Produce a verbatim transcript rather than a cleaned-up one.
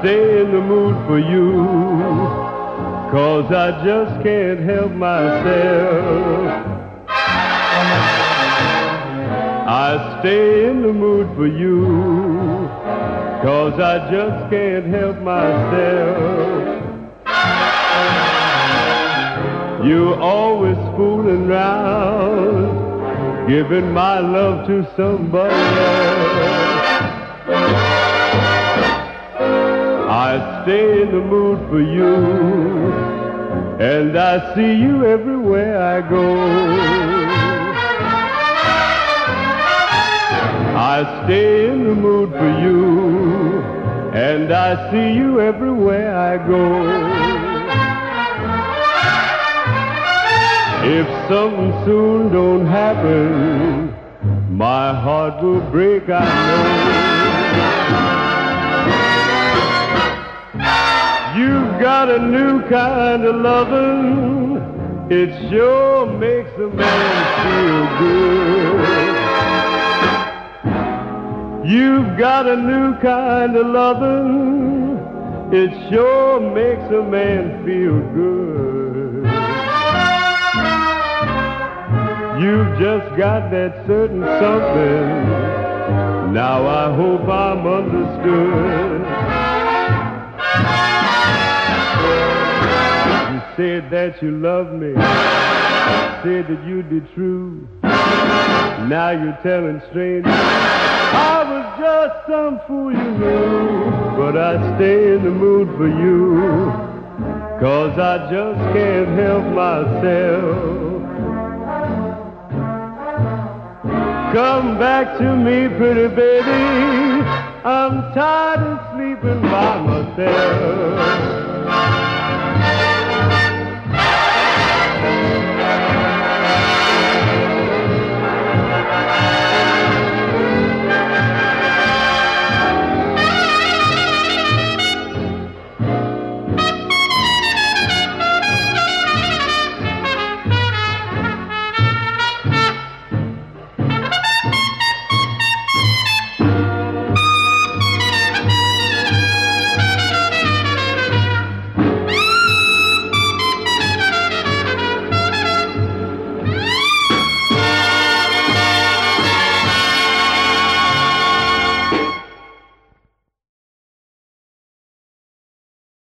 stay in the mood for you, 'cause I just can't help myself. I stay in the mood for you, 'cause I just can't help myself. You're always fooling round, giving my love to somebody else. I stay in the mood for you, and I see you everywhere I go. I stay in the mood for you, and I see you everywhere I go. If something soon don't happen, my heart will break, I know. You've got a new kind of loving, it sure makes a man feel good. You've got a new kind of loving, it sure makes a man feel good. You've just got that certain something, now I hope I'm understood. You said that you loved me, said that you'd be true. Now you're telling strangers I was just some fool you knew. But I stay in the mood for you, 'cause I just can't help myself. Come back to me, pretty baby, I'm tired of sleeping by myself.